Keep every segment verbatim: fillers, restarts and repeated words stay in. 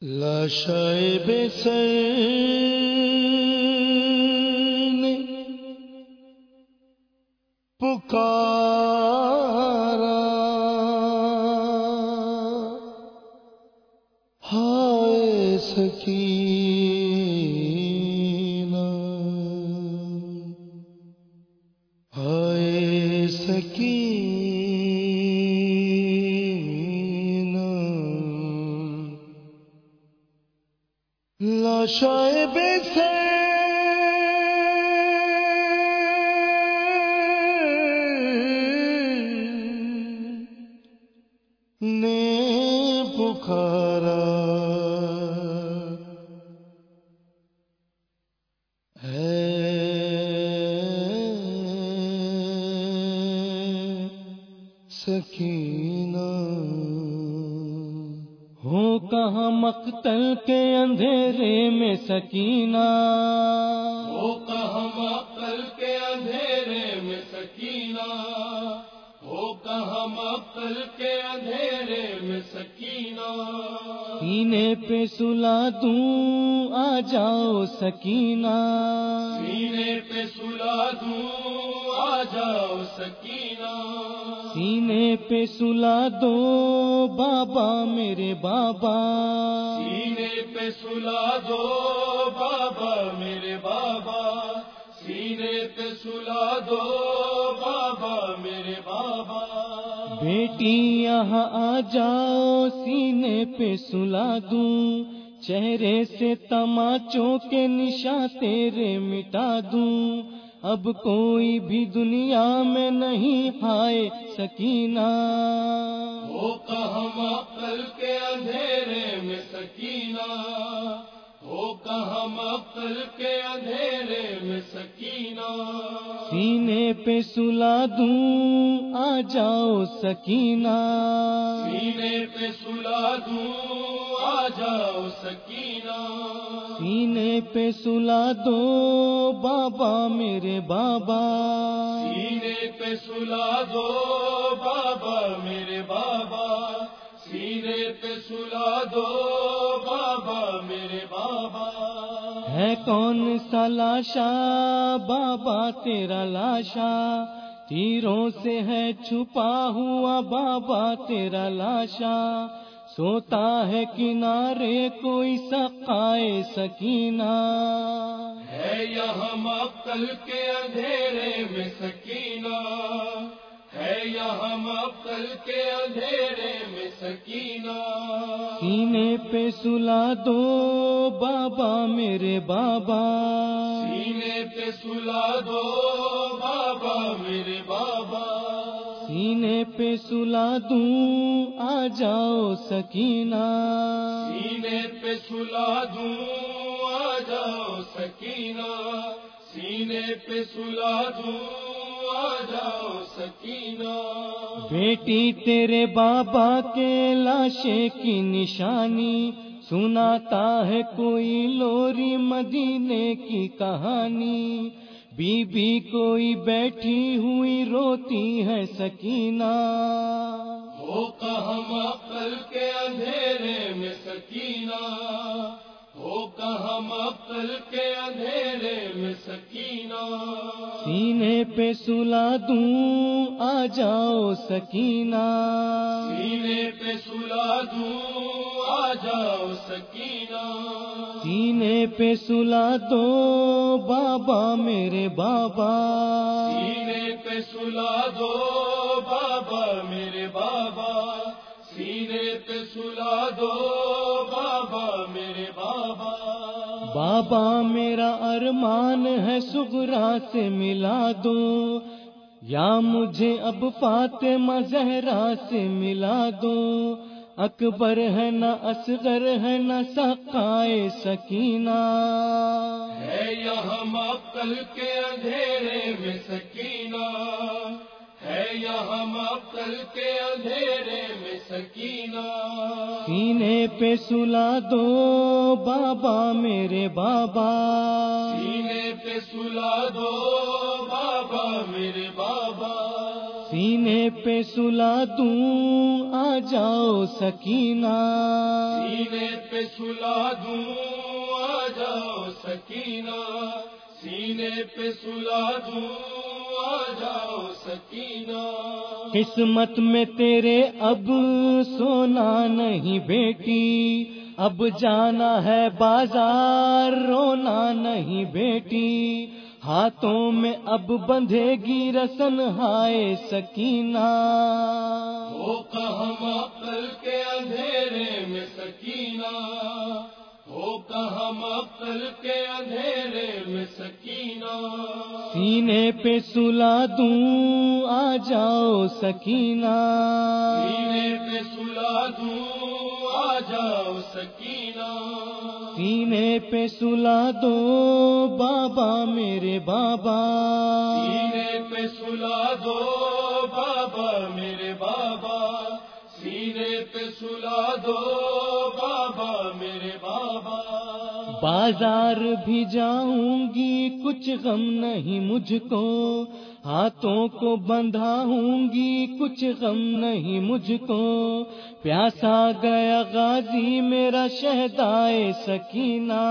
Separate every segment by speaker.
Speaker 1: لاشائے بے سر نے پکارا، ہائے سکینہ، ہائے سکینہ، لاشائے بے سر نے پکارا، ہے سکینہ۔
Speaker 2: ہو کہاں مقتل کے اندھیرے میں سکینہ،
Speaker 1: ہو کہاں مقتل کے اندھیرے میں سکینہ، ہو کہاں مقتل کے اندھیرے میں سکینہ،
Speaker 2: سینے پہ سلا دوں آ جاؤ سکینہ،
Speaker 1: سینے پہ سلا دوں آ جاؤ سکینہ،
Speaker 2: سینے پہ سلا دو بابا میرے بابا،
Speaker 1: سینے پہ سلا دو بابا میرے بابا، سینے پہ سلا دو بابا میرے بابا،
Speaker 2: بیٹی یہاں آ جاؤ سینے پہ سلا دوں، چہرے سے تماچوں کے نشاں تیرے مٹا دوں، اب کوئی بھی دنیا میں نہیں ہائے سکینہ۔
Speaker 1: ہو کہاں مقتل کے اندھیرے میں سکینہ، ہو کہاں مقتل کے اندھیرے میں سکینہ،
Speaker 2: سینے پہ سلا دوں آ جاؤ سکینہ،
Speaker 1: سینے پہ سلا دوں آ جاؤ سکینہ،
Speaker 2: سینے پہ سلا دو بابا میرے بابا،
Speaker 1: سینے پہ سلا دو بابا میرے بابا، سینے پہ سلا دو بابا میرے بابا،
Speaker 2: ہے کون سا لاشا بابا تیرا لاشا، تیروں سے ہے چھپا ہوا بابا تیرا لاشا، سوتا ہے کنارے کوئی سقائے سکینہ،
Speaker 1: ہے یہاں مقتل کے اندھیرے میں سکینہ، ہے یہاں مقتل کے اندھیرے میں سکینہ،
Speaker 2: سینے پہ سلا دو بابا میرے بابا،
Speaker 1: سینے پہ سلا دو بابا میرے بابا،
Speaker 2: سینے پہ سلا دوں آ جاؤ سکینہ،
Speaker 1: سینے پہ سلا دوں آ جاؤ سکینہ، سینے پہ سلا دوں آ جاؤ سکینہ،
Speaker 2: بیٹی تیرے بابا کے لاشے کی نشانی، سناتا ہے کوئی لوری مدینے کی کہانی، بی بی کوئی بیٹھی ہوئی روتی ہے سکینہ،
Speaker 1: ہو کہاں مقتل کے اندھیرے میں سکینہ، ہو کہاں مقتل کے اندھیرے میں سکینہ،
Speaker 2: سینے پہ سلا دوں آ جاؤ سکینہ،
Speaker 1: سینے پہ سلا دوں آ جاؤ سکینہ،
Speaker 2: سینے پہ سلا دو بابا میرے بابا،
Speaker 1: سینے پہ سلا دو بابا میرے بابا، سینے پہ سلا دو بابا میرے بابا،
Speaker 2: بابا میرا ارمان ہے صغرا سے ملا دو، یا مجھے اب فاطمہ زہرا سے ملا دو، اکبر ہے نہ اصغر ہے نہ سقائے سکینہ،
Speaker 1: ہے یہاں مقتل کے اندھیرے میں سکینہ، ہے یہاں مقتل کے اندھیرے میں سکینہ،
Speaker 2: سینے پہ سلا دو بابا میرے بابا،
Speaker 1: سینے پہ سلا دو بابا میرے بابا،
Speaker 2: سینے پہ سلا دوں آ جاؤ سکینہ،
Speaker 1: سینے پہ سلا دوں آ جاؤ سکینہ، سینے پہ سلا دوں آ جاؤ سکینہ۔
Speaker 2: قسمت میں تیرے اب سونا نہیں بیٹی، اب جانا ہے بازار رونا نہیں بیٹی، ہاتھوں میں اب بندھے گی رسن ہائے سکینہ۔
Speaker 1: ہو کہاں عقل کے اندھیرے میں سکینہ، ہو کہاں عقل کے اندھیرے میں سکینہ۔
Speaker 2: سینے پہ سلا دوں آ جاؤ سکینہ،
Speaker 1: سینے پہ سلا دوں آ جاؤ سکینہ،
Speaker 2: سینے پہ سلا دو بابا میرے بابا،
Speaker 1: سینے پہ سلا دو بابا میرے بابا، سینے پہ سلا دو بابا میرے بابا۔
Speaker 2: بازار بھی جاؤں گی کچھ غم نہیں مجھ کو، ہاتھوں کو بندھاؤں گی کچھ غم نہیں مجھ کو، پیاسا گیا غازی میرا شہدائے سکینہ۔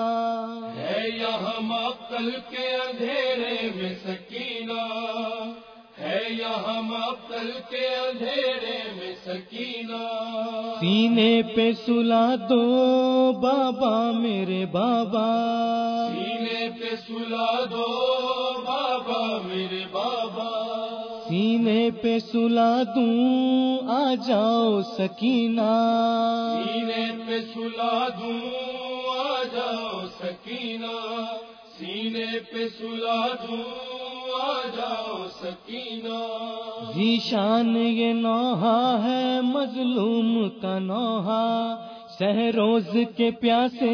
Speaker 1: ہے یہاں عقل کے اندھیرے میں سکینہ، ہے یہاں عقل کے اندھیرے میں سکینہ۔
Speaker 2: سینے پہ سلا دو بابا میرے بابا،
Speaker 1: سینے پہ سلا دو بابا میرے بابا،
Speaker 2: سینے پہ سلا دوں آ جاؤ سکینہ،
Speaker 1: سینے پہ سلا دوں آ جاؤ سکینہ، سینے پہ سلا دوں آ جاؤ سکینہ۔
Speaker 2: ذیشان یہ نوحہ ہے مظلوم کا نوحہ، سہروز کے پیاسے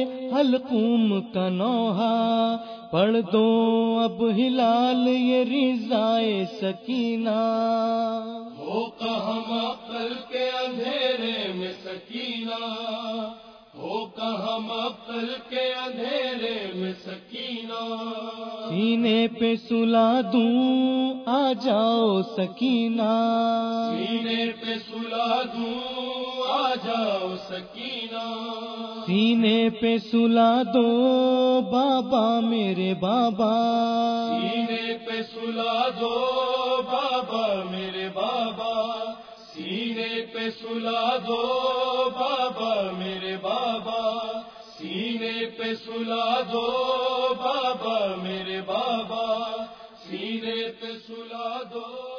Speaker 2: حلقوم کا نوحہ، پڑھ دو اب ہلال یہ رضائے سکینہ۔
Speaker 1: ہو کہاں عقل کے اندھیرے میں سکینہ، ہو کہاں عقل کے اندھیرے میں سکینہ۔
Speaker 2: سینے پہ سلا دوں آ جاؤ سکینہ،
Speaker 1: سینے پہ سلا دوں آ جاؤ سکینہ،
Speaker 2: سینے پہ سلا دو بابا میرے بابا،
Speaker 1: سینے پہ سلا دو بابا میرے بابا، سینے پہ سلا دو بابا میرے بابا، سینے پہ سلا دو بابا میرے بابا، سینے پہ سلا دو